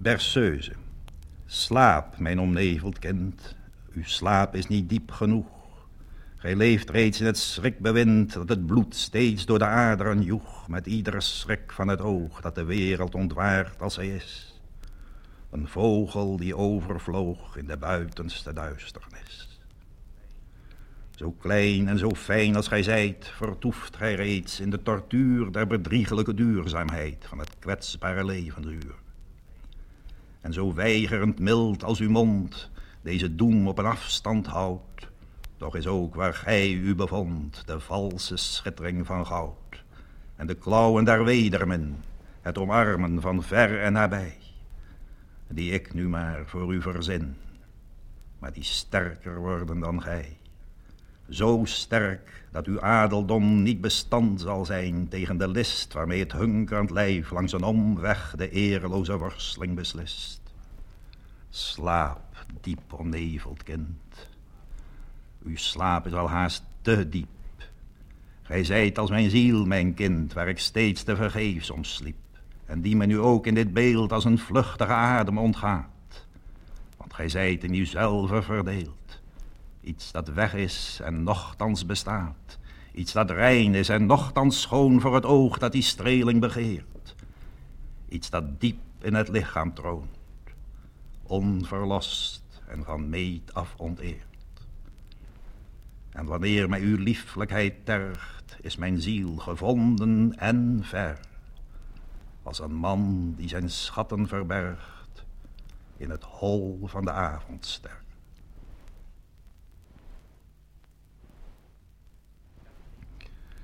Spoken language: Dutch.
Berceuse. Slaap, mijn omneveld kind. Uw slaap is niet diep genoeg. Gij leeft reeds in het schrikbewind dat het bloed steeds door de aderen joeg, met iedere schrik van het oog dat de wereld ontwaart als zij is. Een vogel die overvloog in de buitenste duisternis. Zo klein en zo fijn als gij zijt, vertoeft gij reeds in de tortuur der bedriegelijke duurzaamheid van het kwetsbare levensuur. En zo weigerend mild als uw mond deze doem op een afstand houdt, toch is ook waar gij u bevond de valse schittering van goud en de klauwen der wedermin, het omarmen van ver en nabij, die ik nu maar voor u verzin, maar die sterker worden dan gij. Zo sterk dat uw adeldom niet bestand zal zijn tegen de list waarmee het hunkerend lijf langs een omweg de eerloze worsteling beslist. Slaap, diep omneveld kind. Uw slaap is al haast te diep. Gij zijt als mijn ziel, mijn kind, waar ik steeds te vergeefs om sliep, en die me nu ook in dit beeld als een vluchtige adem ontgaat. Want gij zijt in uzelve verdeeld. Iets dat weg is en nochtans bestaat. Iets dat rein is en nochtans schoon voor het oog dat die streling begeert. Iets dat diep in het lichaam troont, onverlost en van meet af onteerd. En wanneer mij uw lieflijkheid tergt, is mijn ziel gevonden en ver, als een man die zijn schatten verbergt in het hol van de avondster.